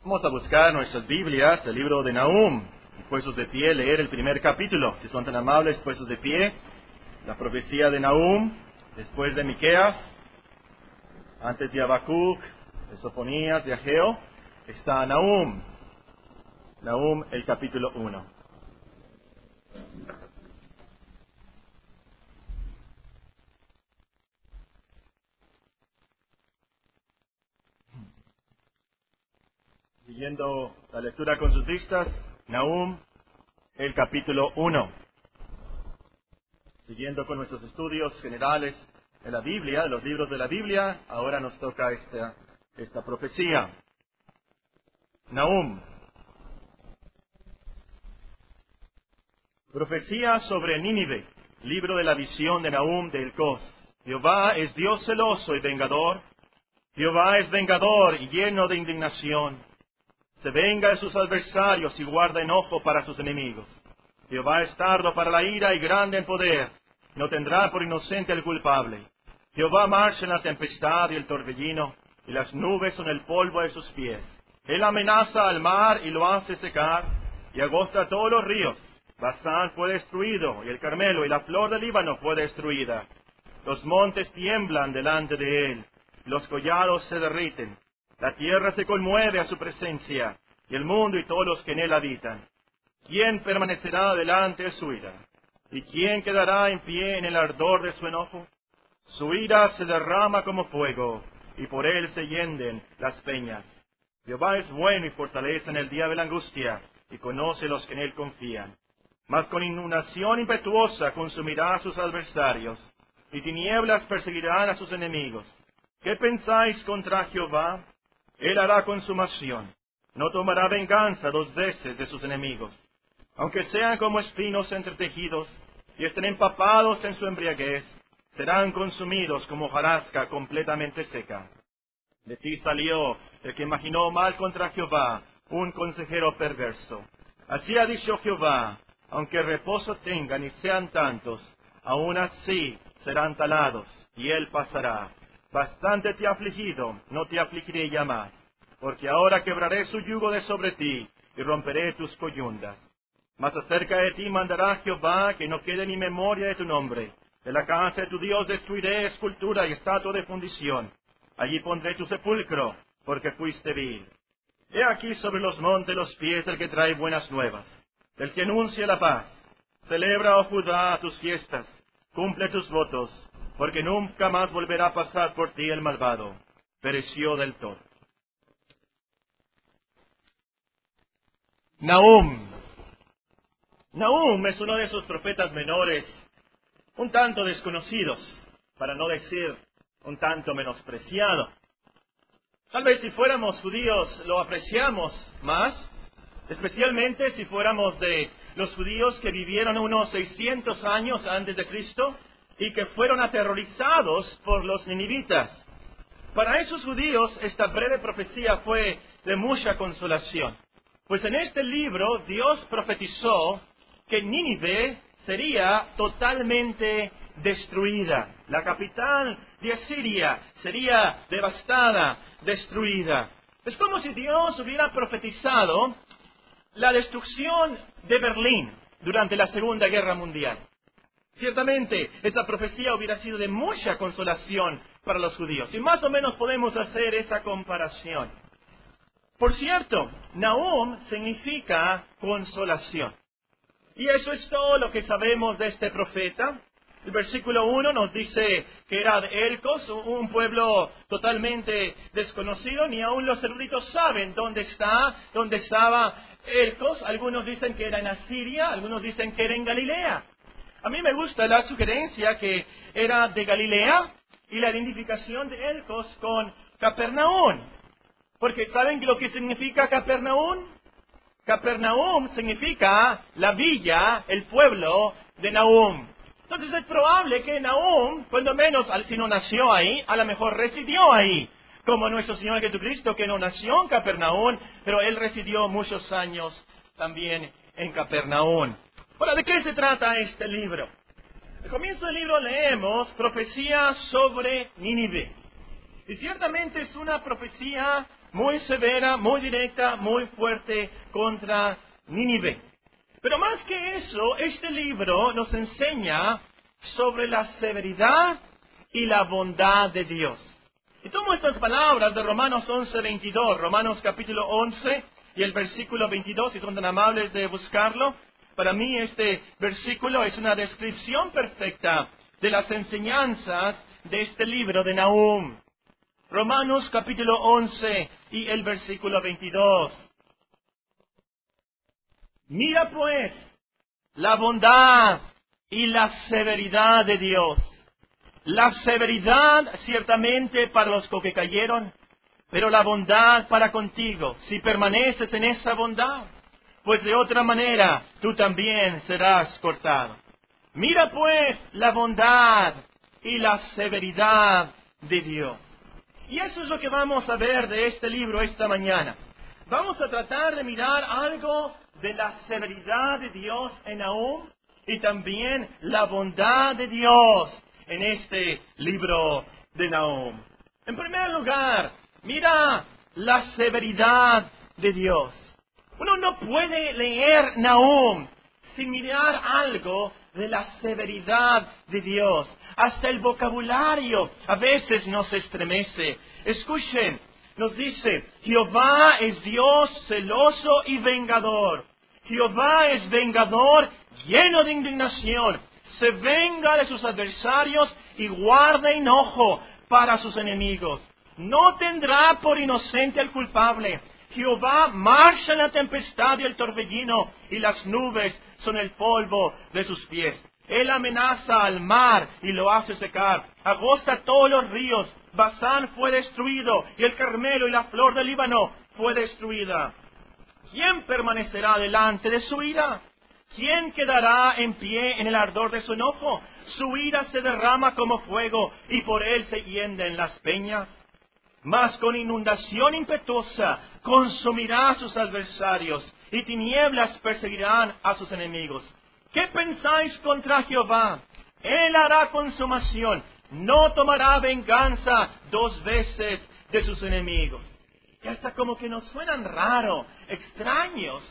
Vamos a buscar nuestras Biblias, el libro de Nahum, y puestos de pie, leer el primer capítulo. Si son tan amables, puestos de pie, la profecía de Nahum, después de Miqueas, antes de Habacuc, de Sofonías, de Ageo, está Nahum. Nahum, el capítulo 1. Siguiendo la lectura con sus vistas, Nahum, el capítulo 1. Siguiendo con nuestros estudios generales de la Biblia, de los libros de la Biblia, ahora nos toca esta profecía. Nahum. Profecía sobre Nínive, libro de la visión de Nahum de Elcos. Jehová es Dios celoso y vengador. Jehová es vengador y lleno de indignación. Se venga de sus adversarios y guarda enojo para sus enemigos. Jehová es tardo para la ira y grande en poder. No tendrá por inocente el culpable. Jehová marcha en la tempestad y el torbellino, y las nubes son el polvo de sus pies. Él amenaza al mar y lo hace secar, y agosta todos los ríos. Basán fue destruido, y el Carmelo y la flor del Líbano fue destruida. Los montes tiemblan delante de él, los collados se derriten. La tierra se conmueve a su presencia, y el mundo y todos los que en él habitan. ¿Quién permanecerá delante de su ira? ¿Y quién quedará en pie en el ardor de su enojo? Su ira se derrama como fuego, y por él se hienden las peñas. Jehová es bueno y fortalece en el día de la angustia, y conoce los que en él confían. Mas con inundación impetuosa consumirá a sus adversarios, y tinieblas perseguirán a sus enemigos. ¿Qué pensáis contra Jehová? Él hará consumación. No tomará venganza 2 veces de sus enemigos. Aunque sean como espinos entretejidos y estén empapados en su embriaguez, serán consumidos como hojarasca completamente seca. De ti salió el que imaginó mal contra Jehová, un consejero perverso. Así ha dicho Jehová, aunque reposo tengan y sean tantos, aún así serán talados, y él pasará. Bastante te ha afligido, no te afligiré ya más, porque ahora quebraré su yugo de sobre ti, y romperé tus coyundas. Mas acerca de ti mandará Jehová que no quede ni memoria de tu nombre. De la casa de tu Dios destruiré escultura y estatua de fundición. Allí pondré tu sepulcro, porque fuiste vil. He aquí sobre los montes los pies del que trae buenas nuevas, del que anuncia la paz. Celebra, oh Judá, tus fiestas, cumple tus votos, porque nunca más volverá a pasar por ti el malvado. Pereció del todo. Nahum. Nahum es uno de esos profetas menores, un tanto desconocidos, para no decir un tanto menospreciado. Tal vez si fuéramos judíos lo apreciamos más, especialmente si fuéramos de los judíos que vivieron unos 600 años antes de Cristo y que fueron aterrorizados por los ninivitas. Para esos judíos esta breve profecía fue de mucha consolación, pues en este libro Dios profetizó que Nínive sería totalmente destruida. La capital de Asiria sería devastada, destruida. Es como si Dios hubiera profetizado la destrucción de Berlín durante la Segunda Guerra Mundial. Ciertamente, esa profecía hubiera sido de mucha consolación para los judíos, y más o menos podemos hacer esa comparación. Por cierto, Nahum significa consolación. Y eso es todo lo que sabemos de este profeta. El versículo 1 nos dice que era de Elcos, un pueblo totalmente desconocido. Ni aun los eruditos saben dónde estaba Elcos. Algunos dicen que era en Asiria, algunos dicen que era en Galilea. A mí me gusta la sugerencia que era de Galilea y la identificación de Elcos con Capernaum. Porque ¿saben lo que significa Capernaum? Capernaum significa la villa, el pueblo de Nahum. Entonces es probable que Nahum, cuando menos si no nació ahí, a lo mejor residió ahí. Como nuestro Señor Jesucristo, que no nació en Capernaum, pero Él residió muchos años también en Capernaum. Ahora, ¿de qué se trata este libro? Al comienzo del libro leemos profecía sobre Nínive. Y ciertamente es una profecía muy severa, muy directa, muy fuerte contra Nínive. Pero más que eso, este libro nos enseña sobre la severidad y la bondad de Dios. Y tomo estas palabras de Romanos 11:22, Romanos capítulo 11 y el versículo 22, si son tan amables de buscarlo. Para mí este versículo es una descripción perfecta de las enseñanzas de este libro de Nahum. Romanos capítulo 11 y el versículo 22. Mira pues la bondad y la severidad de Dios. La severidad ciertamente para los que cayeron, pero la bondad para contigo, si permaneces en esa bondad, pues de otra manera tú también serás cortado. Mira pues la bondad y la severidad de Dios. Y eso es lo que vamos a ver de este libro esta mañana. Vamos a tratar de mirar algo de la severidad de Dios en Nahum y también la bondad de Dios en este libro de Nahum. En primer lugar, mira la severidad de Dios. Uno no puede leer Nahum sin mirar algo de la severidad de Dios. Hasta el vocabulario a veces nos estremece. Escuchen, nos dice, Jehová es Dios celoso y vengador. Jehová es vengador, lleno de indignación. Se venga de sus adversarios y guarda enojo para sus enemigos. No tendrá por inocente al culpable. Jehová marcha en la tempestad y el torbellino, y las nubes son el polvo de sus pies. Él amenaza al mar y lo hace secar. Agosta todos los ríos. Basán fue destruido, y el Carmelo y la flor del Líbano fue destruida. ¿Quién permanecerá delante de su ira? ¿Quién quedará en pie en el ardor de su enojo? Su ira se derrama como fuego, y por él se hienden las peñas. Mas con inundación impetuosa consumirá a sus adversarios, y tinieblas perseguirán a sus enemigos. ¿Qué pensáis contra Jehová? Él hará consumación, no tomará venganza 2 veces de sus enemigos. Y hasta como que nos suenan raro, extraños,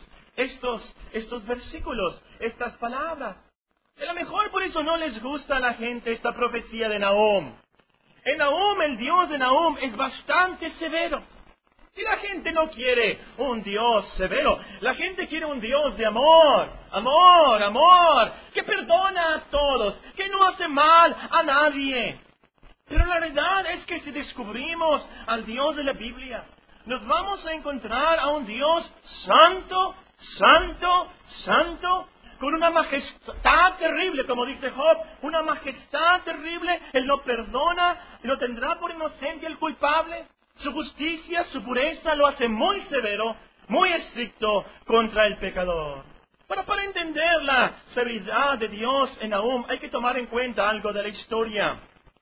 estos versículos, estas palabras. A lo mejor por eso no les gusta a la gente esta profecía de Nahum. En Nahum, el Dios de Nahum es bastante severo. Y la gente no quiere un Dios severo. La gente quiere un Dios de amor, amor, amor, que perdona a todos, que no hace mal a nadie. Pero la verdad es que si descubrimos al Dios de la Biblia, nos vamos a encontrar a un Dios santo, santo, santo, con una majestad terrible, como dice Job, una majestad terrible. Él no perdona, no tendrá por inocente el culpable. Su justicia, su pureza lo hace muy severo, muy estricto contra el pecador. Pero para entender la severidad de Dios en Nahum hay que tomar en cuenta algo de la historia.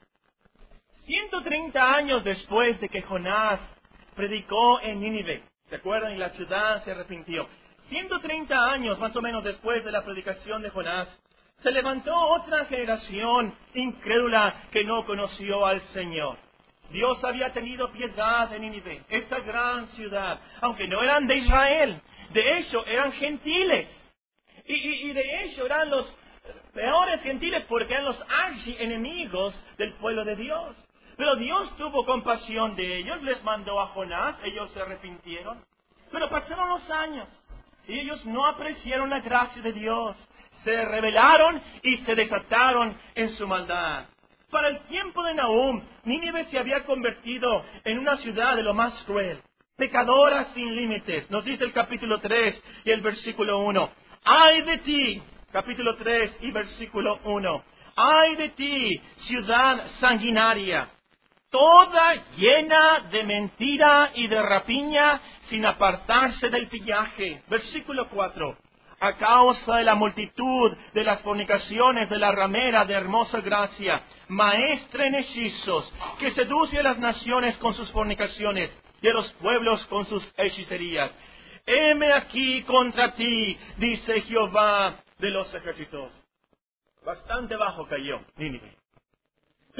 130 años después de que Jonás predicó en Nínive, ¿se acuerdan? Y la ciudad se arrepintió. 130 años más o menos después de la predicación de Jonás, se levantó otra generación incrédula que no conoció al Señor. Dios había tenido piedad de Nínive, esta gran ciudad, aunque no eran de Israel, de hecho eran gentiles. Y de hecho eran los peores gentiles porque eran los archienemigos del pueblo de Dios. Pero Dios tuvo compasión de ellos, les mandó a Jonás, ellos se arrepintieron. Pero pasaron los años y ellos no apreciaron la gracia de Dios. Se rebelaron y se desataron en su maldad. Para el tiempo de Nahum, Nínive se había convertido en una ciudad de lo más cruel, pecadora sin límites. Nos dice el capítulo 3 y el versículo 1. ¡Ay de ti! Capítulo 3 y versículo 1. ¡Ay de ti, ciudad sanguinaria! Toda llena de mentira y de rapiña, sin apartarse del pillaje. Versículo 4. A causa de la multitud de las fornicaciones de la ramera de hermosa gracia, maestra en hechizos, que seduce a las naciones con sus fornicaciones y a los pueblos con sus hechicerías. Heme aquí contra ti, dice Jehová de los ejércitos. Bastante bajo cayó Nínive. Pero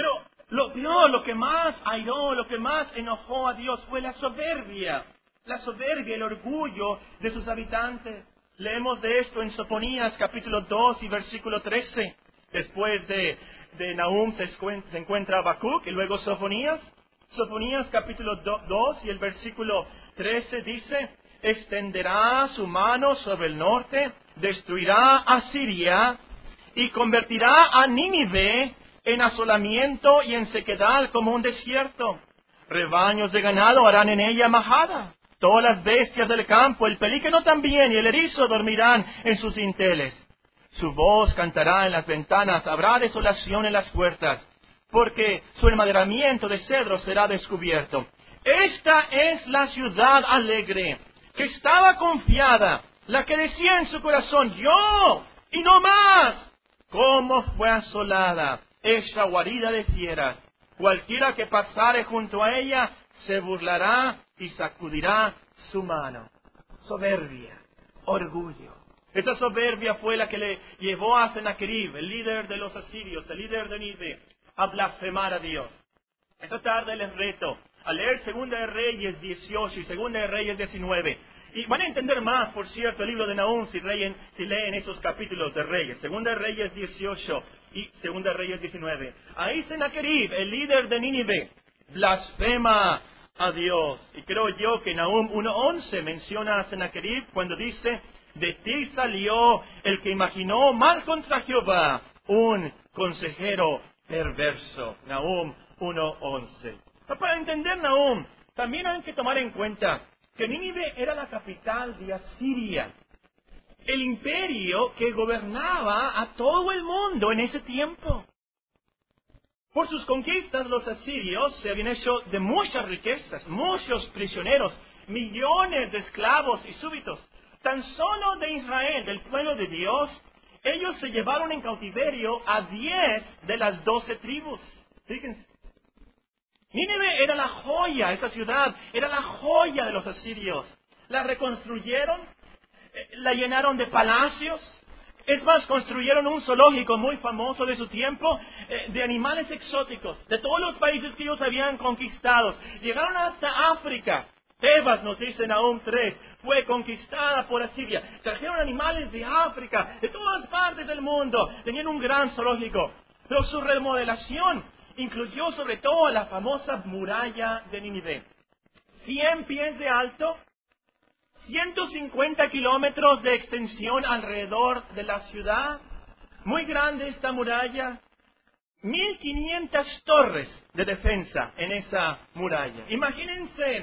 Lo que más airó, lo que más enojó a Dios fue la soberbia, el orgullo de sus habitantes. Leemos de esto en Sofonías capítulo 2 y versículo 13. Después de Nahum se encuentra Habacuc y luego Sofonías. Sofonías capítulo 2 y el versículo 13 dice: extenderá su mano sobre el norte, destruirá a Siria y convertirá a Nínive en asolamiento y en sequedad como un desierto. Rebaños de ganado harán en ella majada. Todas las bestias del campo, el pelícano también y el erizo dormirán en sus dinteles. Su voz cantará en las ventanas, habrá desolación en las puertas, porque su enmaderamiento de cedro será descubierto. Esta es la ciudad alegre, que estaba confiada, la que decía en su corazón: yo y no más. ¿Cómo fue asolada esta guarida de fieras? Cualquiera que pasare junto a ella se burlará y sacudirá su mano. Soberbia, orgullo. Esta soberbia fue la que le llevó a Sennacherib, el líder de los asirios, el líder de Nínive, a blasfemar a Dios. Esta tarde les reto a leer Segunda de Reyes 18 y Segunda de Reyes 19. Y van a entender más, por cierto, el libro de Nahum si leen esos capítulos de Reyes. Segunda de Reyes 18 y Segunda de Reyes 19. Ahí Sennacherib, el líder de Nínive, blasfema a Dios. Y creo yo que Nahum 1:11 menciona a Sennacherib cuando dice: de ti salió el que imaginó mal contra Jehová, un consejero perverso. Nahum 1:11. Para entender Nahum, también hay que tomar en cuenta que Nínive era la capital de Asiria, el imperio que gobernaba a todo el mundo en ese tiempo. Por sus conquistas, los asirios se habían hecho de muchas riquezas, muchos prisioneros, millones de esclavos y súbditos. Tan solo de Israel, del pueblo de Dios, ellos se llevaron en cautiverio a 10 de las 12 tribus. Fíjense. Nínive era la joya, esta ciudad era la joya de los asirios. La reconstruyeron, la llenaron de palacios. Es más, construyeron un zoológico muy famoso de su tiempo, de animales exóticos, de todos los países que ellos habían conquistado. Llegaron hasta África. Tebas, nos dice Nahum 3, fue conquistada por Asiria. Trajeron animales de África, de todas partes del mundo. Tenían un gran zoológico. Pero su remodelación incluyó sobre todo la famosa muralla de Nínive. 100 pies de alto, 150 kilómetros de extensión alrededor de la ciudad. Muy grande esta muralla. 1500 torres de defensa en esa muralla. Imagínense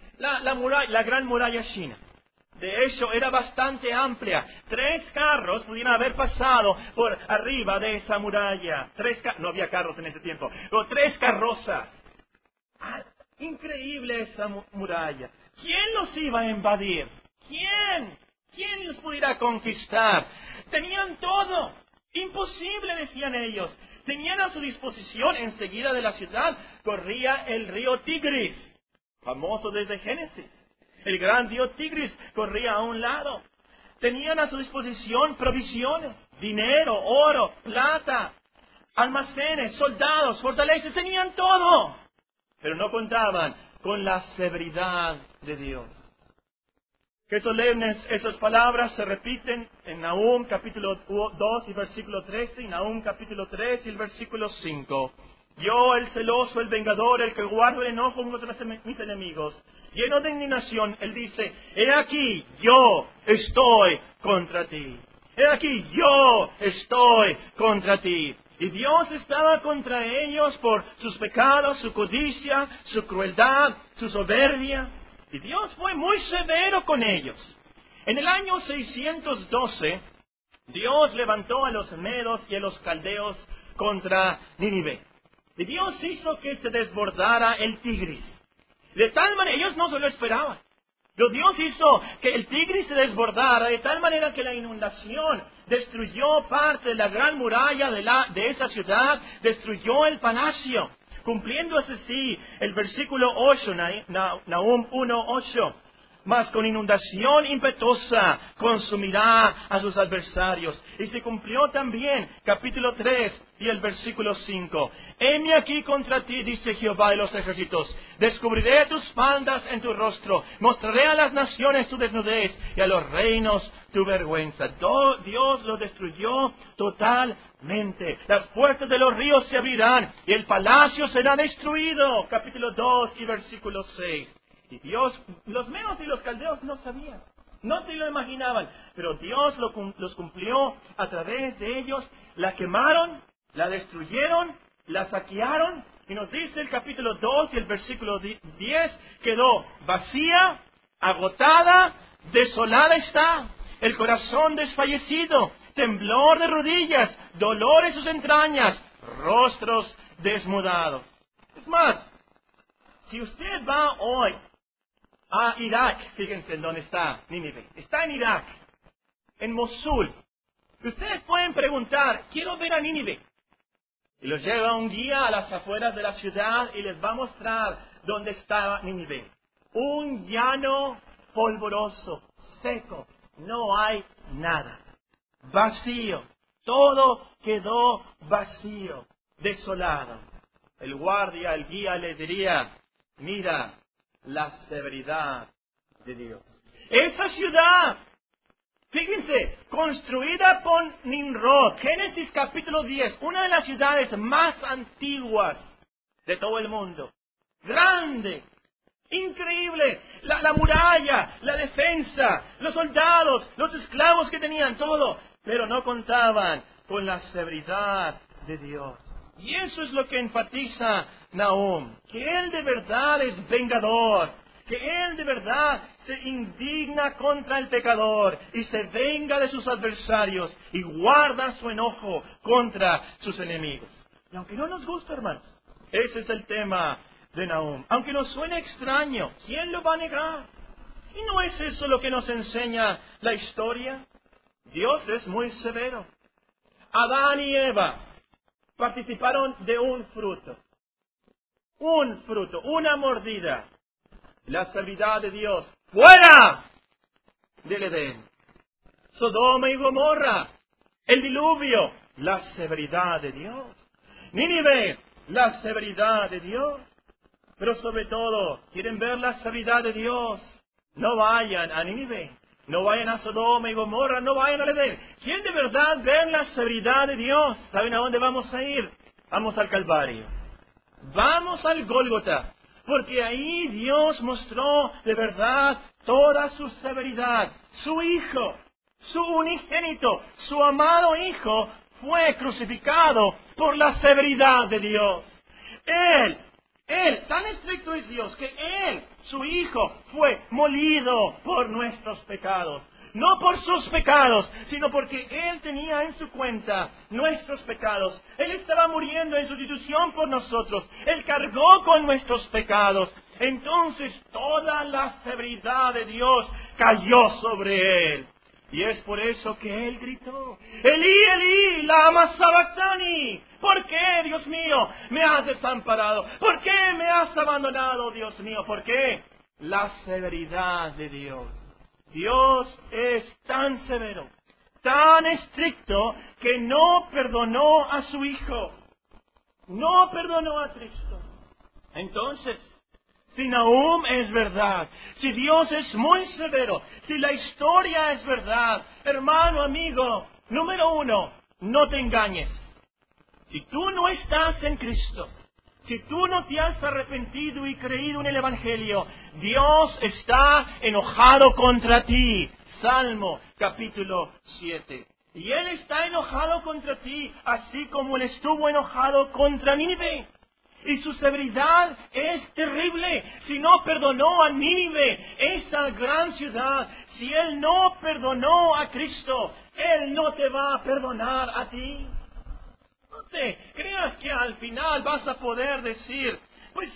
la gran muralla china. De hecho, era bastante amplia. 3 carros pudieron haber pasado por arriba de esa muralla. No había carros en ese tiempo, pero 3 carrozas. Increíble esa muralla. ¿Quién los iba a invadir? ¿Quién los pudiera conquistar? Tenían todo. Imposible, decían ellos. Tenían a su disposición, enseguida de la ciudad, corría el río Tigris, famoso desde Génesis. El gran río Tigris corría a un lado. Tenían a su disposición provisiones, dinero, oro, plata, almacenes, soldados, fortalezas, tenían todo. Pero no contaban con la severidad de Dios. Qué solemnes esas palabras se repiten en Nahum capítulo 2 y versículo 13 y Nahum capítulo 3 y el versículo 5. Yo, el celoso, el vengador, el que guardo el enojo contra mis enemigos, lleno de indignación, él dice: he aquí, yo estoy contra ti. He aquí, yo estoy contra ti. Y Dios estaba contra ellos por sus pecados, su codicia, su crueldad, su soberbia. Y Dios fue muy severo con ellos. En el año 612, Dios levantó a los medos y a los caldeos contra Nínive. Y Dios hizo que se desbordara el Tigris. De tal manera, ellos no se lo esperaban. Pero Dios hizo que el Tigris se desbordara de tal manera que la inundación destruyó parte de la gran muralla de esa ciudad, destruyó el palacio, cumpliéndose así el versículo 8, Nahum 1:8. Mas con inundación impetuosa consumirá a sus adversarios. Y se cumplió también, capítulo 3, y el versículo 5. Heme aquí contra ti, dice Jehová de los ejércitos. Descubriré tus faldas en tu rostro. Mostraré a las naciones tu desnudez y a los reinos tu vergüenza. Dios lo destruyó totalmente. Las puertas de los ríos se abrirán y el palacio será destruido. Capítulo 2 y versículo 6. Y Dios, los medos y los caldeos no sabían. No se lo imaginaban, pero Dios los cumplió a través de ellos. La quemaron, la destruyeron, la saquearon, y nos dice el capítulo 2 y el versículo 10, quedó vacía, agotada, desolada está, el corazón desfallecido, temblor de rodillas, dolor en sus entrañas, rostros desmudados. Es más, si usted va hoy a Irak, fíjense en dónde está Nínive. Está en Irak, en Mosul. Ustedes pueden preguntar, quiero ver a Nínive. Y los lleva un guía a las afueras de la ciudad y les va a mostrar dónde estaba Nínive. Un llano polvoroso, seco, no hay nada. Vacío, todo quedó vacío, desolado. El guardia, el guía les diría, mira la severidad de Dios. Esa ciudad, fíjense, construida por Nimrod, Génesis capítulo 10, una de las ciudades más antiguas de todo el mundo. Grande, increíble, la muralla, la defensa, los soldados, los esclavos que tenían, todo. Pero no contaban con la severidad de Dios. Y eso es lo que enfatiza Nahum, que Él de verdad es vengador, que Él de verdad se indigna contra el pecador y se venga de sus adversarios y guarda su enojo contra sus enemigos. Y aunque no nos gusta, hermanos, ese es el tema de Nahum. Aunque nos suene extraño, ¿quién lo va a negar? ¿Y no es eso lo que nos enseña la historia? Dios es muy severo. Adán y Eva participaron de un fruto, una mordida. La severidad de Dios, ¡fuera del Edén! Sodoma y Gomorra, el diluvio, la severidad de Dios. Nínive, la severidad de Dios. Pero sobre todo, ¿quieren ver la severidad de Dios? No vayan a Nínive, no vayan a Sodoma y Gomorra, no vayan al Edén. ¿Quieren de verdad ver la severidad de Dios? ¿Saben a dónde vamos a ir? Vamos al Calvario. Vamos al Gólgota. Porque ahí Dios mostró de verdad toda su severidad. Su Hijo, su unigénito, su amado Hijo, fue crucificado por la severidad de Dios. Él, tan estricto es Dios que Él, su Hijo, fue molido por nuestros pecados. No por sus pecados, sino porque Él tenía en su cuenta nuestros pecados. Él estaba muriendo en sustitución por nosotros. Él cargó con nuestros pecados. Entonces toda la severidad de Dios cayó sobre Él. Y es por eso que Él gritó, Elí, Elí, lama sabactani. ¿Por qué, Dios mío, me has desamparado? ¿Por qué me has abandonado, Dios mío? ¿Por qué? La severidad de Dios. Dios es tan severo, tan estricto, que no perdonó a su Hijo. No perdonó a Cristo. Entonces, si Nahum es verdad, si Dios es muy severo, si la historia es verdad, hermano, amigo, número 1, no te engañes. Si tú no estás en Cristo, si tú no te has arrepentido y creído en el Evangelio, Dios está enojado contra ti. Salmo capítulo 7. Y Él está enojado contra ti, así como Él estuvo enojado contra Nínive. Y su severidad es terrible. Si no perdonó a Nínive, esa gran ciudad, si Él no perdonó a Cristo, Él no te va a perdonar a ti. No te creas que al final vas a poder decir, pues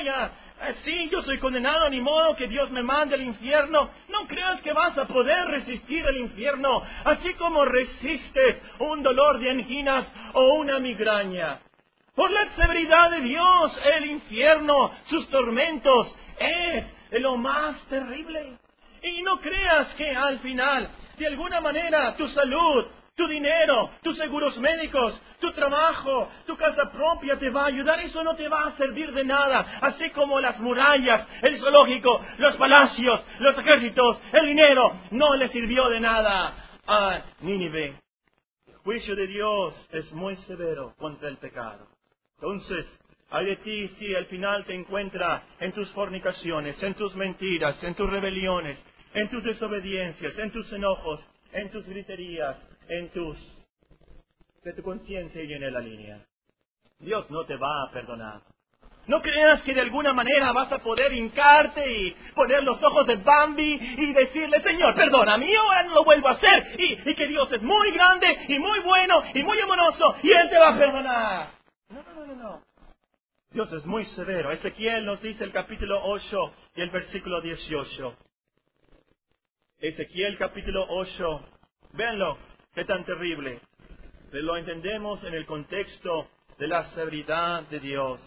yo soy condenado, ni modo que Dios me mande al infierno. No creas que vas a poder resistir el infierno, así como resistes un dolor de anginas o una migraña. Por la severidad de Dios, el infierno, sus tormentos, es lo más terrible. Y no creas que al final, de alguna manera, tu salud, Tu dinero, tus seguros médicos, tu trabajo, tu casa propia te va a ayudar. Eso no te va a servir de nada. Así como las murallas, el zoológico, los palacios, los ejércitos, el dinero, no le sirvió de nada a Nínive. El juicio de Dios es muy severo contra el pecado. Entonces, ay de ti si al final te encuentra en tus fornicaciones, en tus mentiras, en tus rebeliones, en tus desobediencias, en tus enojos, en tus griterías, que tu conciencia llene la línea. Dios no te va a perdonar. No creas que de alguna manera vas a poder hincarte y poner los ojos de Bambi y decirle, Señor, perdóname, yo ahora no lo vuelvo a hacer. Y que Dios es muy grande y muy bueno y muy amoroso y Él te va a perdonar. No. Dios es muy severo. Ezequiel nos dice el capítulo 8 y el versículo 18. Ezequiel capítulo 8. Véanlo, qué tan terrible. Pero lo entendemos en el contexto de la severidad de Dios.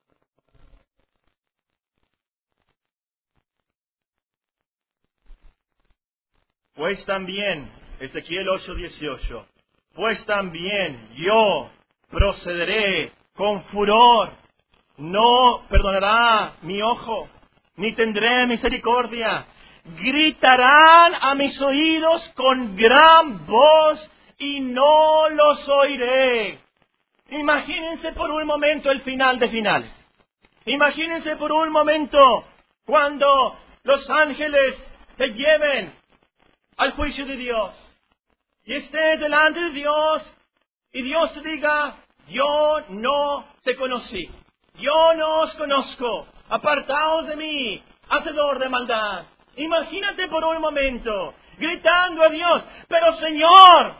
Pues también, Ezequiel 8:18, pues también yo procederé con furor, no perdonará mi ojo, ni tendré misericordia. Gritarán a mis oídos con gran voz y no los oiré. Imagínense por un momento el final de finales. Imagínense por un momento cuando los ángeles te lleven al juicio de Dios y estés delante de Dios y Dios te diga, yo no te conocí, yo no os conozco, apartaos de mí, hacedor de maldad. Imagínate por un momento gritando a Dios, pero Señor,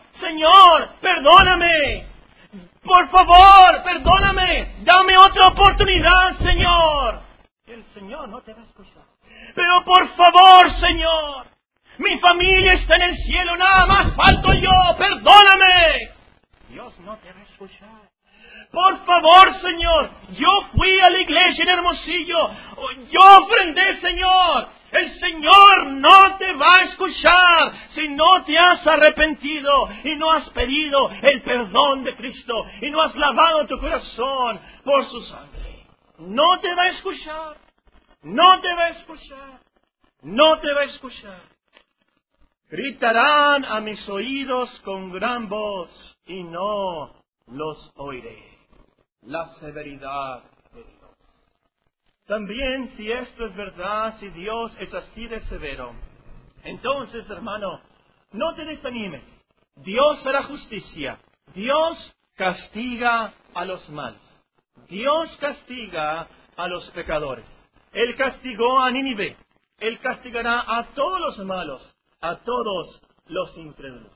perdóname, por favor, perdóname, dame otra oportunidad, Señor. Y el Señor no te va a escuchar. Pero por favor, Señor, mi familia está en el cielo, nada más falto yo, perdóname. Dios no te va a escuchar. Por favor, Señor, yo fui a la iglesia en Hermosillo, yo ofrendé, Señor. El Señor no te va a escuchar si no te has arrepentido y no has pedido el perdón de Cristo y no has lavado tu corazón por su sangre. No te va a escuchar, no te va a escuchar, no te va a escuchar. Gritarán a mis oídos con gran voz y no los oiré. La severidad de Dios. También, si esto es verdad, si Dios es así de severo, entonces, hermano, no te desanimes. Dios hará justicia. Dios castiga a los malos. Dios castiga a los pecadores. Él castigó a Nínive. Él castigará a todos los malos, a todos los incrédulos.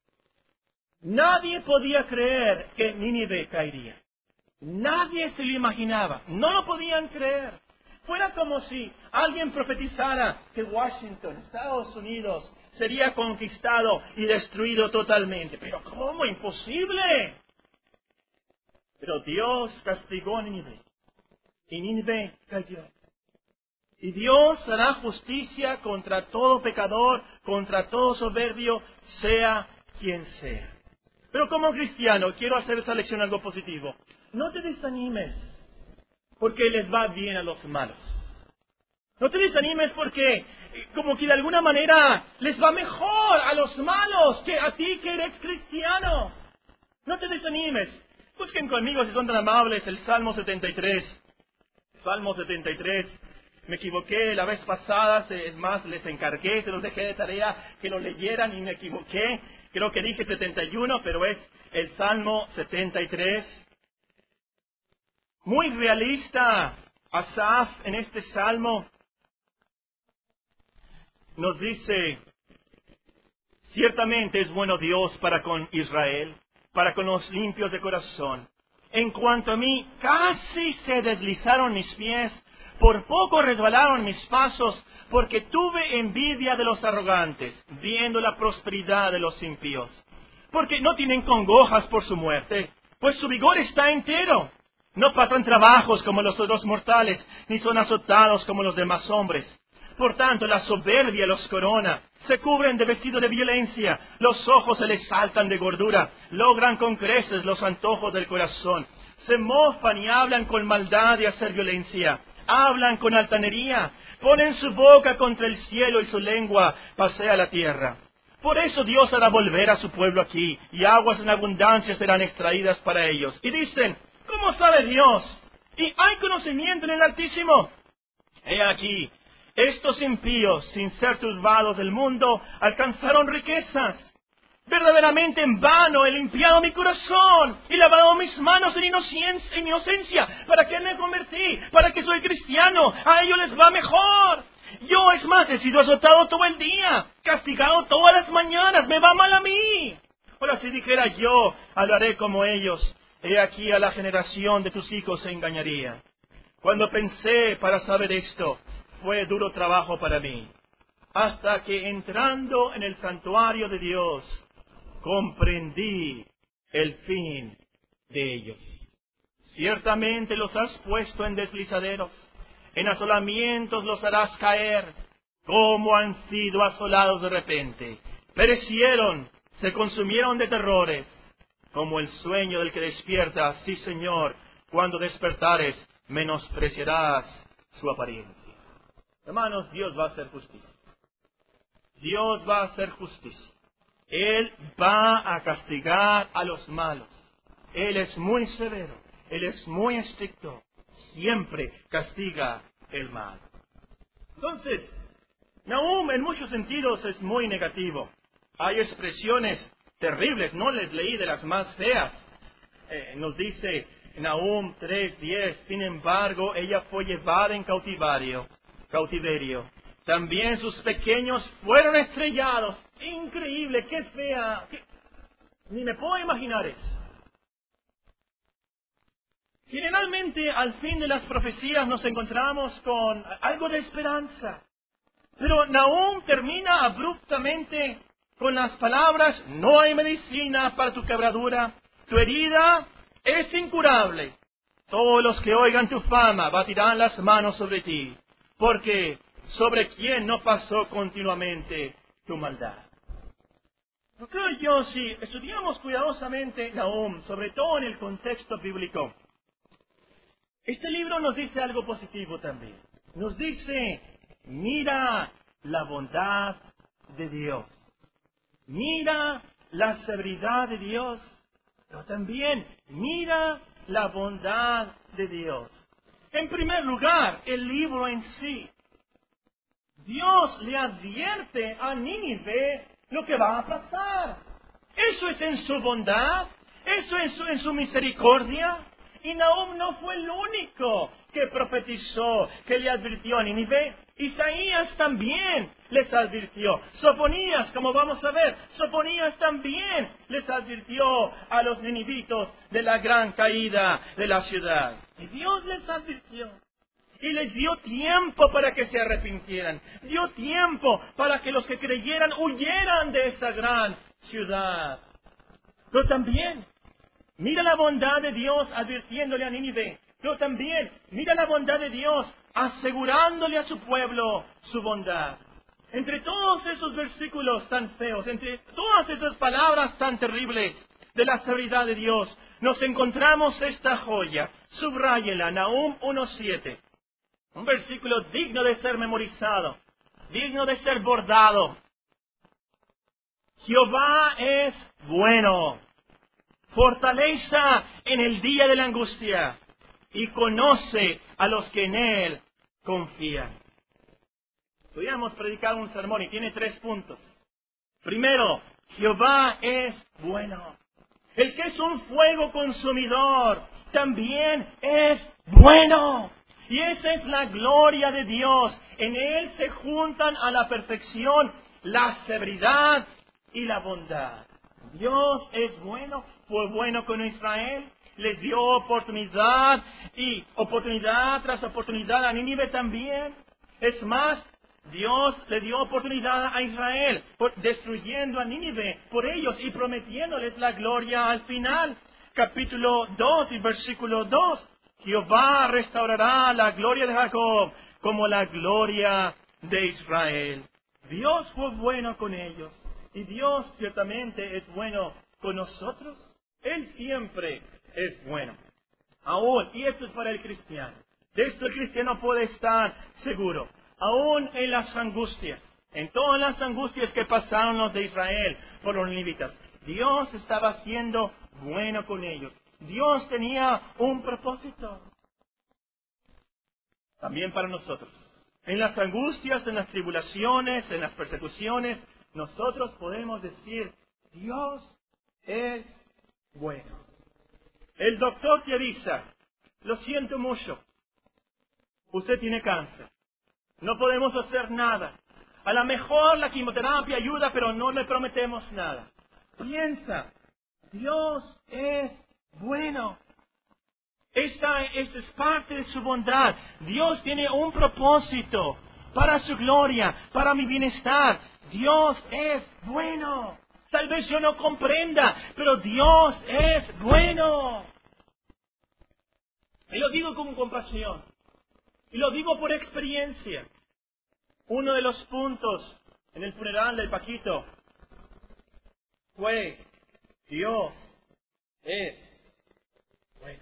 Nadie podía creer que Nínive caería. Nadie se lo imaginaba. No lo podían creer. Fuera como si alguien profetizara que Washington, Estados Unidos, sería conquistado y destruido totalmente. Pero ¿cómo? Imposible. Pero Dios castigó a Nínive. Y Nínive cayó. Y Dios hará justicia contra todo pecador, contra todo soberbio, sea quien sea. Pero como cristiano, quiero hacer esa lección algo positivo. No te desanimes porque les va bien a los malos. No te desanimes porque como que de alguna manera les va mejor a los malos que a ti que eres cristiano. No te desanimes. Busquen conmigo, si son tan amables, el Salmo 73. Salmo 73. Me equivoqué la vez pasada, es más, les encargué, se los dejé de tarea que lo leyeran y me equivoqué. Creo que dije 71, pero es el Salmo 73. Muy realista, Asaf en este salmo nos dice, ciertamente es bueno Dios para con Israel, para con los limpios de corazón. En cuanto a mí, casi se deslizaron mis pies, por poco resbalaron mis pasos, porque tuve envidia de los arrogantes, viendo la prosperidad de los impíos. Porque no tienen congojas por su muerte, pues su vigor está entero. No pasan trabajos como los otros mortales, ni son azotados como los demás hombres. Por tanto, la soberbia los corona, se cubren de vestido de violencia, los ojos se les saltan de gordura, logran con creces los antojos del corazón, se mofan y hablan con maldad de hacer violencia, hablan con altanería, ponen su boca contra el cielo y su lengua pasea la tierra. Por eso Dios hará volver a su pueblo aquí, y aguas en abundancia serán extraídas para ellos. Y dicen, ¿cómo sabe Dios? ¿Y hay conocimiento en el Altísimo? He aquí, estos impíos, sin ser turbados del mundo, alcanzaron riquezas. Verdaderamente en vano he limpiado mi corazón y lavado mis manos en inocencia. ¿Para qué me convertí? ¿Para qué soy cristiano? A ellos les va mejor. Yo, es más, he sido azotado todo el día, castigado todas las mañanas, me va mal a mí. Ahora, si dijera yo, hablaré como ellos, he aquí a la generación de tus hijos se engañaría. Cuando pensé para saber esto, fue duro trabajo para mí, hasta que entrando en el santuario de Dios, comprendí el fin de ellos. Ciertamente los has puesto en deslizaderos, en asolamientos los harás caer, como han sido asolados de repente. Perecieron, se consumieron de terrores, como el sueño del que despierta. Sí, Señor, cuando despertares, menospreciarás su apariencia. Hermanos, Dios va a hacer justicia. Dios va a hacer justicia. Él va a castigar a los malos. Él es muy severo, Él es muy estricto. Siempre castiga el mal. Entonces, Nahum en muchos sentidos es muy negativo. Hay expresiones terribles, no les leí de las más feas. Nos dice Nahum 3:10, sin embargo, ella fue llevada en cautiverio. También sus pequeños fueron estrellados. Increíble, qué fea. Ni me puedo imaginar eso. Generalmente, al fin de las profecías nos encontramos con algo de esperanza. Pero Nahum termina abruptamente con las palabras, no hay medicina para tu quebradura, tu herida es incurable. Todos los que oigan tu fama batirán las manos sobre ti, porque sobre quién no pasó continuamente tu maldad. Yo creo yo, si estudiamos cuidadosamente Nahum, sobre todo en el contexto bíblico, este libro nos dice algo positivo también. Nos dice, mira la bondad de Dios. Mira la severidad de Dios. Pero también, mira la bondad de Dios. En primer lugar, el libro en sí. Dios le advierte a Nínive lo que va a pasar. Eso es en su bondad. Eso es en su misericordia. Y Nahum no fue el único que profetizó, que le advirtió a Nínive. Isaías también les advirtió. Sofonías, como vamos a ver, Sofonías también les advirtió a los ninivitos de la gran caída de la ciudad. Y Dios les advirtió. Y les dio tiempo para que se arrepintieran. Dio tiempo para que los que creyeran huyeran de esa gran ciudad. Pero también, mira la bondad de Dios advirtiéndole a Nínive. Pero también, mira la bondad de Dios asegurándole a su pueblo su bondad. Entre todos esos versículos tan feos, entre todas esas palabras tan terribles de la severidad de Dios, nos encontramos esta joya. Subráyela, Nahum 1:7. Un versículo digno de ser memorizado, digno de ser bordado. Jehová es bueno, fortaleza en el día de la angustia, y conoce a los que en Él confían. Podríamos predicar un sermón y tiene 3 puntos. Primero, Jehová es bueno. El que es un fuego consumidor también es bueno. Y esa es la gloria de Dios. En Él se juntan a la perfección la severidad y la bondad. Dios es bueno, fue bueno con Israel, les dio oportunidad y oportunidad tras oportunidad a Nínive también. Es más, Dios le dio oportunidad a Israel, destruyendo a Nínive por ellos y prometiéndoles la gloria al final. Capítulo 2 y versículo 2. Jehová restaurará la gloria de Jacob como la gloria de Israel. Dios fue bueno con ellos y Dios ciertamente es bueno con nosotros. Él siempre es bueno. Aún, y esto es para el cristiano, de esto el cristiano puede estar seguro, aún en las angustias, en todas las angustias que pasaron los de Israel por los ninivitas, Dios estaba siendo bueno con ellos. Dios tenía un propósito. También para nosotros. En las angustias, en las tribulaciones, en las persecuciones, nosotros podemos decir, Dios es bueno. El doctor te avisa, lo siento mucho, usted tiene cáncer, no podemos hacer nada. A lo mejor la quimioterapia ayuda, pero no le prometemos nada. Piensa, Dios es bueno. Esta es parte de su bondad. Dios tiene un propósito para su gloria, para mi bienestar. Dios es bueno. Tal vez yo no comprenda, pero Dios es bueno. Y lo digo con compasión. Y lo digo por experiencia. Uno de los puntos en el funeral del Paquito fue, Dios es bueno.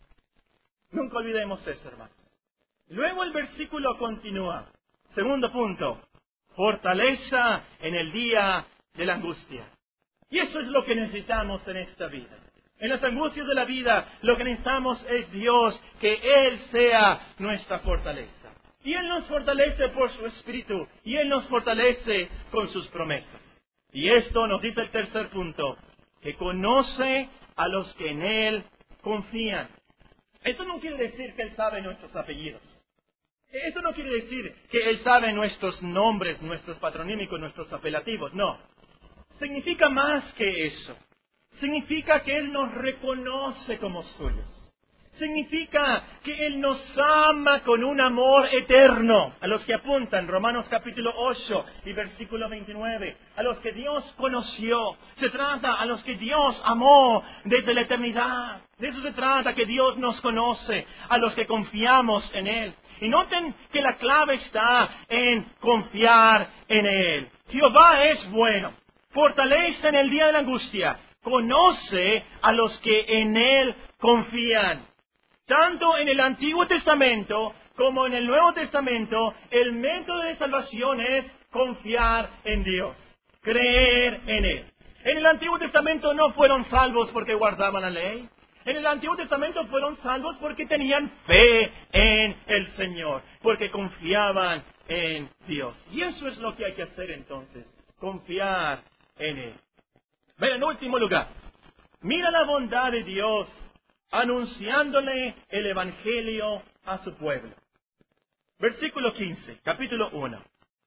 Nunca olvidemos eso, hermanos. Luego el versículo continúa. Segundo punto, fortaleza en el día de la angustia. Y eso es lo que necesitamos en esta vida. En las angustias de la vida, lo que necesitamos es Dios, que Él sea nuestra fortaleza. Y Él nos fortalece por su Espíritu, y Él nos fortalece con sus promesas. Y esto nos dice el tercer punto, que conoce a los que en Él confían. Eso no quiere decir que Él sabe nuestros apellidos. Eso no quiere decir que Él sabe nuestros nombres, nuestros patronímicos, nuestros apelativos. No. Significa más que eso. Significa que Él nos reconoce como suyos. Significa que Él nos ama con un amor eterno. A los que apuntan, Romanos capítulo 8 y versículo 29. A los que Dios conoció. Se trata a los que Dios amó desde la eternidad. De eso se trata, que Dios nos conoce. A los que confiamos en Él. Y noten que la clave está en confiar en Él. Jehová es bueno. Fortalece en el día de la angustia. Conoce a los que en Él confían. Tanto en el Antiguo Testamento como en el Nuevo Testamento, el método de salvación es confiar en Dios. Creer en Él. En el Antiguo Testamento no fueron salvos porque guardaban la ley. En el Antiguo Testamento fueron salvos porque tenían fe en el Señor. Porque confiaban en Dios. Y eso es lo que hay que hacer entonces. Confiar en Él. Pero en último lugar, mira la bondad de Dios anunciándole el Evangelio a su pueblo. Versículo 15, capítulo 1.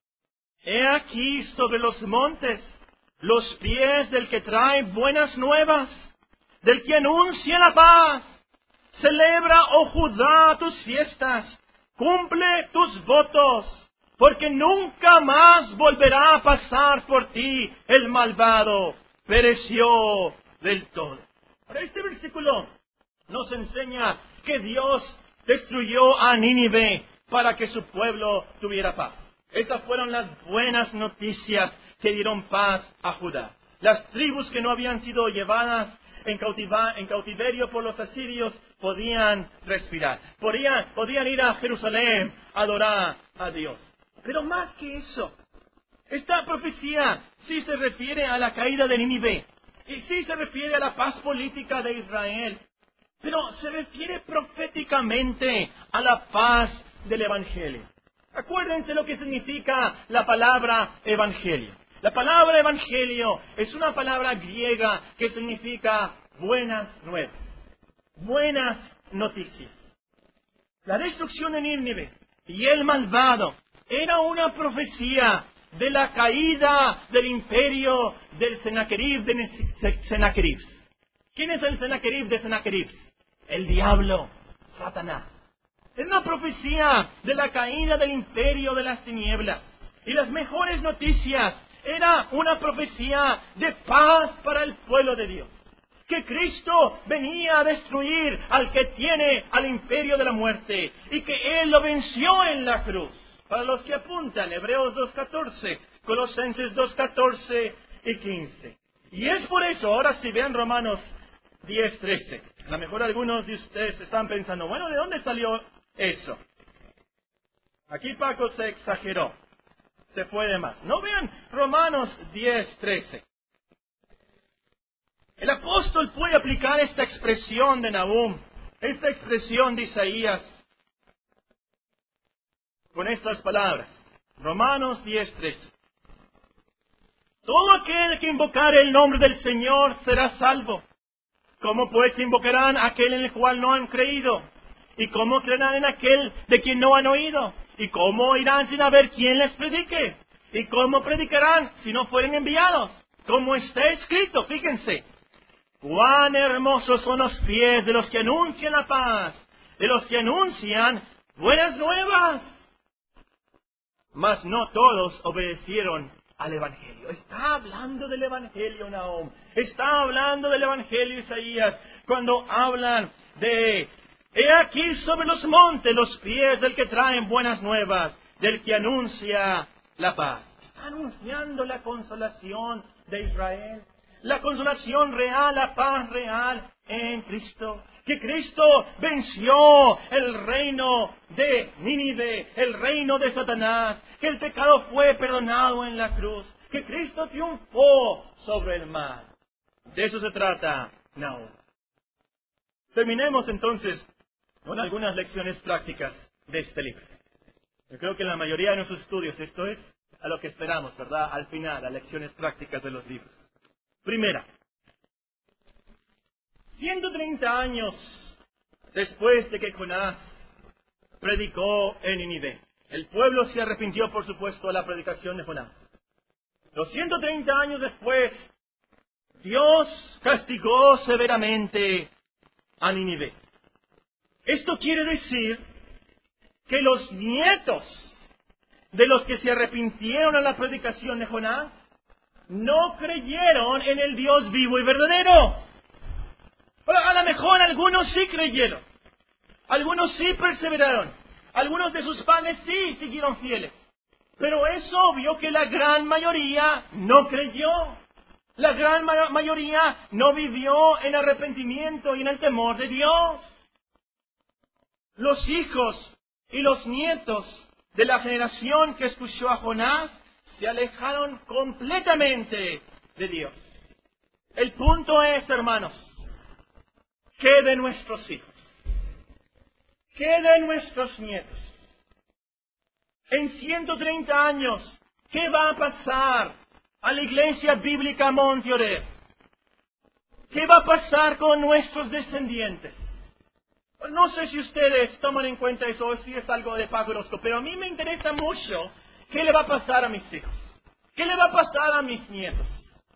He aquí sobre los montes los pies del que trae buenas nuevas, del que anuncia la paz. Celebra, oh Judá, tus fiestas, cumple tus votos, porque nunca más volverá a pasar por ti el malvado. Pereció del todo. Ahora este versículo nos enseña que Dios destruyó a Nínive para que su pueblo tuviera paz. Estas fueron las buenas noticias que dieron paz a Judá. Las tribus que no habían sido llevadas en cautiverio por los asirios podían respirar. Podían ir a Jerusalén a adorar a Dios. Pero más que eso, esta profecía sí se refiere a la caída de Nínive. Y sí se refiere a la paz política de Israel. Pero se refiere proféticamente a la paz del Evangelio. Acuérdense lo que significa la palabra Evangelio. La palabra Evangelio es una palabra griega que significa buenas nuevas. Buenas noticias. La destrucción de Nínive y el malvado era una profecía de la caída del imperio del Sennacherib de Sennacherib. ¿Quién es el Sennacherib de Sennacherib? El diablo, Satanás. Es una profecía de la caída del imperio de las tinieblas. Y las mejores noticias era una profecía de paz para el pueblo de Dios. Que Cristo venía a destruir al que tiene al imperio de la muerte y que Él lo venció en la cruz Para los que apuntan, Hebreos 2:14, Colosenses 2:14 y 15. Y es por eso, ahora si vean Romanos 10:13. A lo mejor algunos de ustedes están pensando, bueno, ¿de dónde salió eso? Aquí Paco se exageró, se fue de más. No, vean Romanos 10:13. El apóstol puede aplicar esta expresión de Nahum, esta expresión de Isaías, con estas palabras. Romanos 10:13. Todo aquel que invocare el nombre del Señor será salvo. ¿Cómo pues invocarán a aquel en el cual no han creído? ¿Y cómo creerán en aquel de quien no han oído? ¿Y cómo oirán sin haber quien les predique? ¿Y cómo predicarán si no fueren enviados? Como está escrito, fíjense. Cuán hermosos son los pies de los que anuncian la paz, de los que anuncian buenas nuevas. Mas no todos obedecieron al Evangelio. Está hablando del Evangelio Nahum. Está hablando del Evangelio Isaías. Cuando hablan de, he aquí sobre los montes los pies del que traen buenas nuevas, del que anuncia la paz. Está anunciando la consolación de Israel. La consolación real, la paz real en Cristo. Que Cristo venció el reino de Nínive, el reino de Satanás. Que el pecado fue perdonado en la cruz. Que Cristo triunfó sobre el mal. De eso se trata Nahum. Terminemos entonces con algunas lecciones prácticas de este libro. Yo creo que en la mayoría de nuestros estudios esto es a lo que esperamos, ¿verdad? Al final, las lecciones prácticas de los libros. Primera, 130 años después de que Jonás predicó en Nínive, el pueblo se arrepintió, por supuesto, a la predicación de Jonás. Los 130 años después, Dios castigó severamente a Nínive. Esto quiere decir que los nietos de los que se arrepintieron a la predicación de Jonás no creyeron en el Dios vivo y verdadero. A lo mejor algunos sí creyeron, algunos sí perseveraron, algunos de sus padres sí siguieron fieles. Pero es obvio que la gran mayoría no creyó. La gran mayoría no vivió en arrepentimiento y en el temor de Dios. Los hijos y los nietos de la generación que escuchó a Jonás se alejaron completamente de Dios. El punto es, hermanos, ¿qué de nuestros hijos? ¿Qué de nuestros nietos? En 130 años, ¿qué va a pasar a la Iglesia Bíblica Monteorer? ¿Qué va a pasar con nuestros descendientes? No sé si ustedes toman en cuenta eso o si es algo de Paco Orozco, pero a mí me interesa mucho qué le va a pasar a mis hijos. ¿Qué le va a pasar a mis nietos?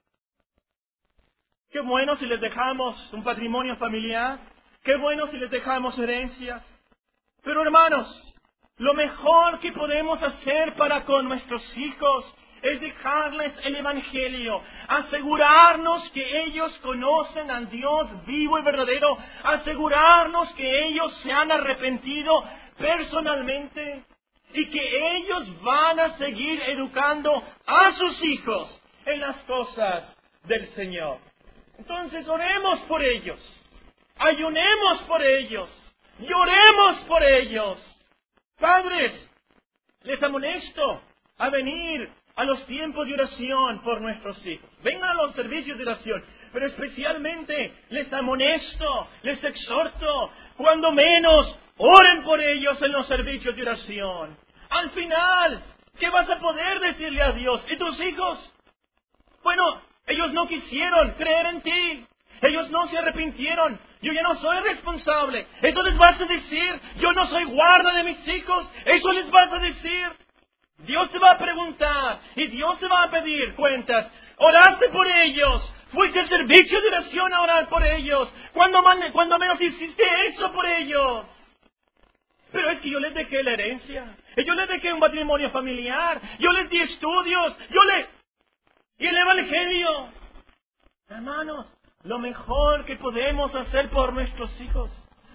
Qué bueno si les dejamos un patrimonio familiar. Qué bueno si les dejamos herencias. Pero hermanos, lo mejor que podemos hacer para con nuestros hijos es dejarles el Evangelio, asegurarnos que ellos conocen al Dios vivo y verdadero, asegurarnos que ellos se han arrepentido personalmente y que ellos van a seguir educando a sus hijos en las cosas del Señor. Entonces oremos por ellos, ayunemos por ellos, lloremos por ellos. Padres, les amonesto a venir a los tiempos de oración por nuestros hijos. Vengan a los servicios de oración, pero especialmente les amonesto, les exhorto, cuando menos oren por ellos en los servicios de oración. Al final, ¿qué vas a poder decirle a Dios? ¿Y tus hijos? Bueno, ellos no quisieron creer en ti. Ellos no se arrepintieron. Yo ya no soy responsable. Eso les vas a decir. Yo no soy guarda de mis hijos. Eso les vas a decir. Dios te va a preguntar y Dios te va a pedir cuentas. Oraste por ellos. Fuiste al servicio de oración a orar por ellos. Cuando menos hiciste eso por ellos. Pero es que yo les dejé la herencia. Yo les dejé un matrimonio familiar. Yo les di estudios. Y el Evangelio. Hermanos, lo mejor que podemos hacer por nuestros hijos,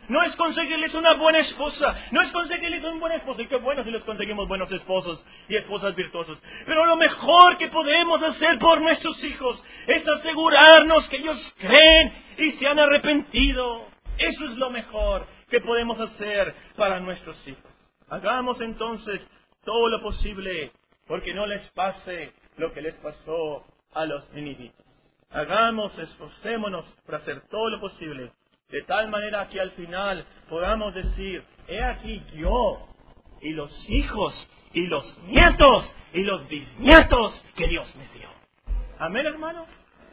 No es conseguirles una buena esposa. No es conseguirles un buen esposo. Y qué bueno si les conseguimos buenos esposos y esposas virtuosas. Pero lo mejor que podemos hacer por nuestros hijos es asegurarnos que ellos creen y se han arrepentido. Eso es lo mejor que podemos hacer para nuestros hijos. Hagamos entonces todo lo posible porque no les pase lo que les pasó a los ninivitas. Hagamos, esforcémonos para hacer todo lo posible, de tal manera que al final podamos decir, he aquí yo y los hijos y los nietos y los bisnietos que Dios me dio. Amén, hermanos.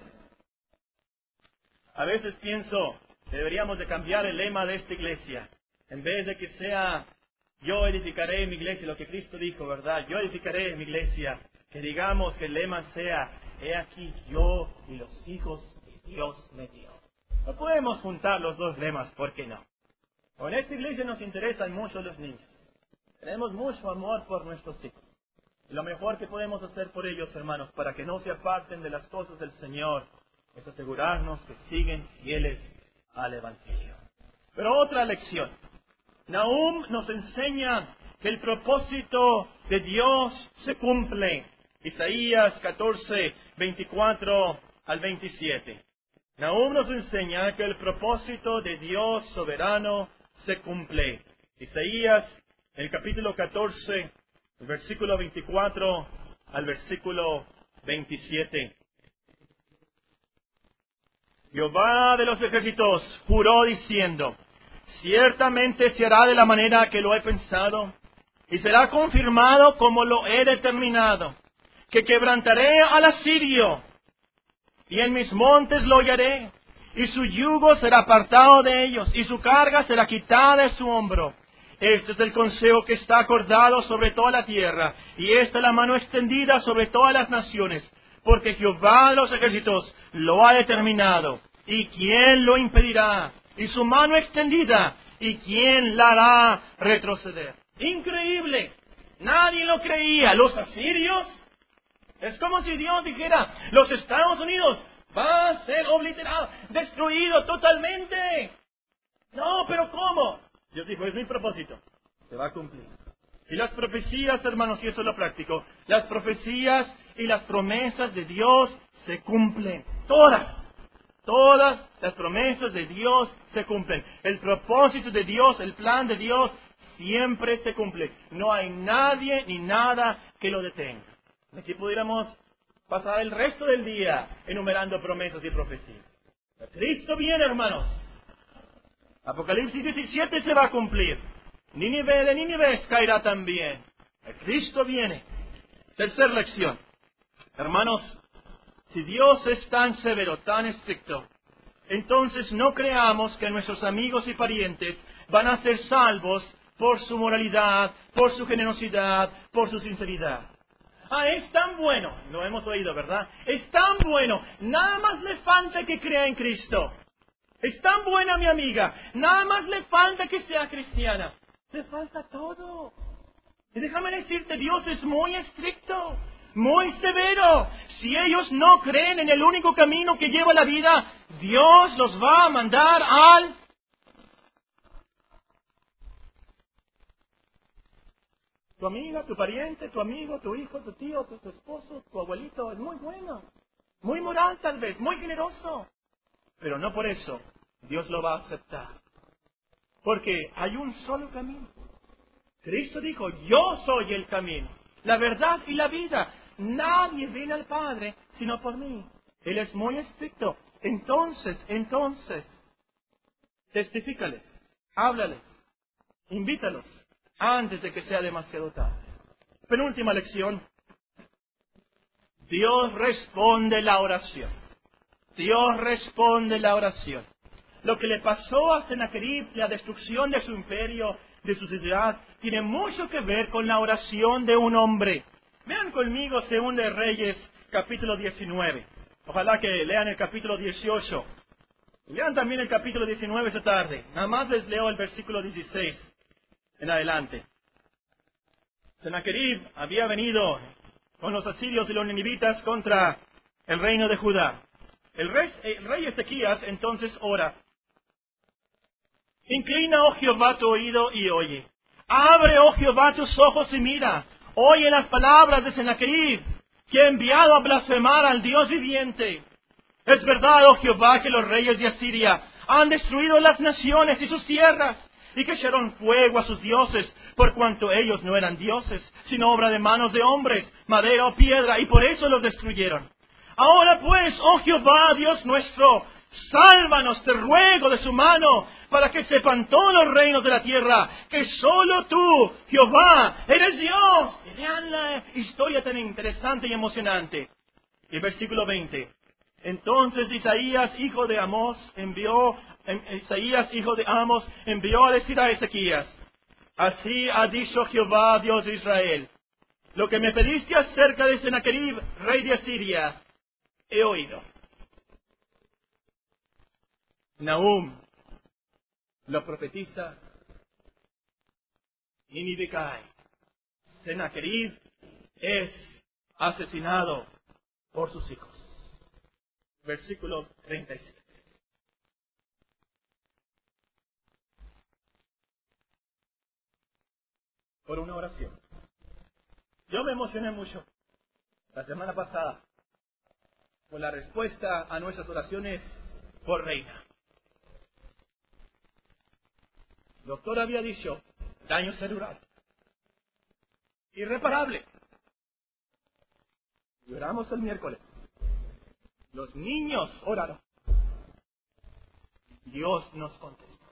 A veces pienso que deberíamos de cambiar el lema de esta iglesia. En vez de que sea, yo edificaré mi iglesia, lo que Cristo dijo, ¿verdad? Yo edificaré mi iglesia. Que digamos que el lema sea, he aquí yo y los hijos que Dios me dio. No podemos juntar los dos lemas, ¿por qué no? En esta iglesia nos interesan mucho los niños. Tenemos mucho amor por nuestros hijos. Y lo mejor que podemos hacer por ellos, hermanos, para que no se aparten de las cosas del Señor, es asegurarnos que siguen fieles al Evangelio. Pero otra lección. Nahum nos enseña que el propósito de Dios se cumple. Isaías 14, 24 al 27. Nahum nos enseña que el propósito de Dios soberano se cumple. Isaías, el capítulo 14, el versículo 24 al versículo 27. Jehová de los ejércitos juró diciendo, ciertamente se hará de la manera que lo he pensado, y será confirmado como lo he determinado, que quebrantaré al asirio, y en mis montes lo hallaré, y su yugo será apartado de ellos, y su carga será quitada de su hombro. Este es el consejo que está acordado sobre toda la tierra, y esta es la mano extendida sobre todas las naciones, porque Jehová de los ejércitos lo ha determinado, y ¿quién lo impedirá? Y su mano extendida, ¿y quién la hará retroceder? Increíble, nadie lo creía. Los asirios, es como si Dios dijera, los Estados Unidos va a ser obliterado, destruido totalmente. No, pero ¿cómo? Dios dijo, es mi propósito, se va a cumplir. Y las profecías, hermanos, y eso es lo práctico, las profecías y las promesas de Dios se cumplen. Todas las promesas de Dios se cumplen. El propósito de Dios, el plan de Dios, siempre se cumple. No hay nadie ni nada que lo detenga. Aquí pudiéramos pasar el resto del día enumerando promesas y profecías. Cristo viene, hermanos. Apocalipsis 17 se va a cumplir. Nínive de Nínive caerá también. Cristo viene. Tercera lección. Hermanos, si Dios es tan severo, tan estricto, entonces no creamos que nuestros amigos y parientes van a ser salvos por su moralidad, por su generosidad, por su sinceridad. Es tan bueno, lo hemos oído, ¿verdad? Es tan bueno, nada más le falta que crea en Cristo. Es tan buena mi amiga, nada más le falta que sea cristiana. Le falta todo. Y déjame decirte, Dios es muy estricto, muy severo. Si ellos no creen en el único camino que lleva a la vida, Dios los va a mandar al... Tu amiga, tu pariente, tu amigo, tu hijo, tu tío, tu esposo, tu abuelito, es muy bueno, muy moral tal vez, muy generoso. Pero no por eso Dios lo va a aceptar. Porque hay un solo camino. Cristo dijo, yo soy el camino, la verdad y la vida. Nadie viene al Padre sino por mí. Él es muy estricto. Entonces, testifícales, háblales, invítalos, antes de que sea demasiado tarde. Penúltima lección. Dios responde la oración. Dios responde la oración. Lo que le pasó a Sennacherib, la destrucción de su imperio, de su ciudad, tiene mucho que ver con la oración de un hombre. Vean conmigo 2 de Reyes, capítulo 19. Ojalá que lean el capítulo 18. Lean también el capítulo 19 esta tarde. Nada más les leo el versículo 16 en adelante. Sennacherib había venido con los asirios y los ninivitas contra el reino de Judá. El rey Ezequías entonces ora Inclina, oh Jehová, tu oído y oye. Abre, oh Jehová, tus ojos y mira. Oye las palabras de Sennacherib, que ha enviado a blasfemar al Dios viviente. Es verdad, oh Jehová, que los reyes de Asiria han destruido las naciones y sus tierras, y que echaron fuego a sus dioses, por cuanto ellos no eran dioses, sino obra de manos de hombres, madera o piedra, y por eso los destruyeron. Ahora pues, oh Jehová, Dios nuestro, sálvanos, te ruego, de su mano, para que sepan todos los reinos de la tierra, que solo tú, Jehová, eres Dios. Y vean la historia tan interesante y emocionante. Y versículo 20. Entonces Isaías, hijo de Amos, envió a decir a Ezequías: así ha dicho Jehová, Dios de Israel, lo que me pediste acerca de Sennacherib, rey de Asiria, he oído. Nahum lo profetiza, Nínive cae. Sennacherib es asesinado por sus hijos. Versículo 37. Por una oración. Yo me emocioné mucho la semana pasada por la respuesta a nuestras oraciones por Reina. El doctor había dicho daño cerebral irreparable. Lloramos el miércoles. Los niños oraron. Dios nos contestó.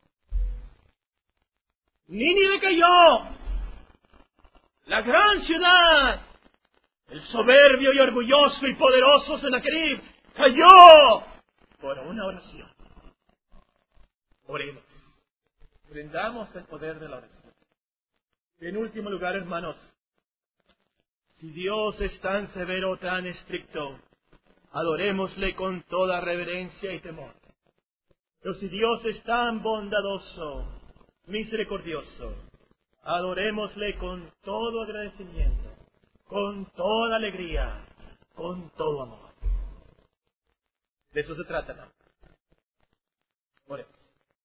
Nínive cayó. La gran ciudad. El soberbio y orgulloso y poderoso Sennacherib cayó por una oración. Oremos. Brindamos el poder de la oración. En último lugar, hermanos, si Dios es tan severo, tan estricto, adorémosle con toda reverencia y temor. Pero si Dios es tan bondadoso, misericordioso, adorémosle con todo agradecimiento, con toda alegría, con todo amor. De eso se trata, ¿no? Oremos.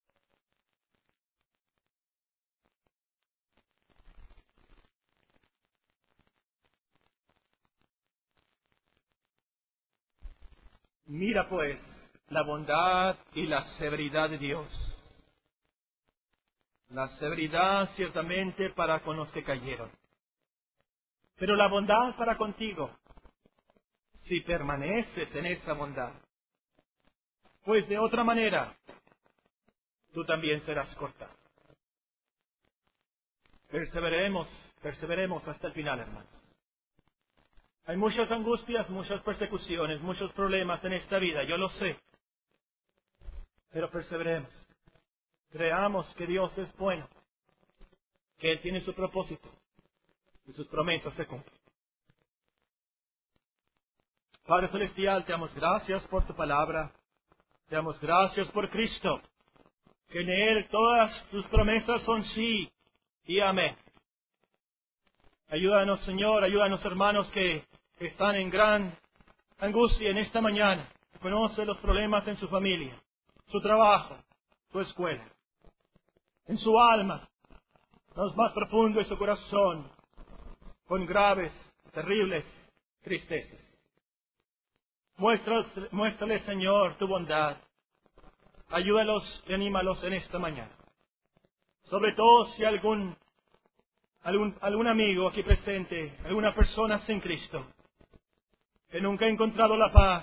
Mira pues la bondad y la severidad de Dios. La severidad ciertamente para con los que cayeron, pero la bondad para contigo, si permaneces en esa bondad. Pues de otra manera, tú también serás cortado. Perseveremos hasta el final, hermanos. Hay muchas angustias, muchas persecuciones, muchos problemas en esta vida, yo lo sé. Pero perseveremos. Creamos que Dios es bueno, que Él tiene su propósito y sus promesas se cumplen. Padre Celestial, te damos gracias por tu palabra. Te damos gracias por Cristo, que en Él todas tus promesas son sí y amén. Ayúdanos, Señor, ayúdanos, hermanos, que están en gran angustia en esta mañana. Conoce los problemas en su familia, su trabajo, su escuela, en su alma, en lo más profundo de su corazón, con graves, terribles tristezas. Muéstrale, Señor, tu bondad. Ayúdalos y anímalos en esta mañana. Sobre todo si algún amigo aquí presente, alguna persona sin Cristo, que nunca ha encontrado la paz,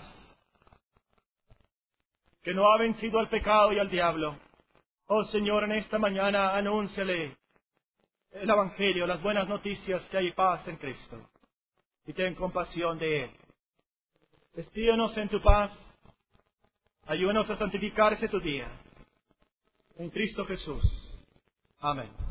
que no ha vencido al pecado y al diablo. Oh Señor, en esta mañana anúnciale el Evangelio, las buenas noticias que hay paz en Cristo. Y ten compasión de Él. Despídenos en tu paz. Ayúdanos a santificar este tu día. En Cristo Jesús. Amén.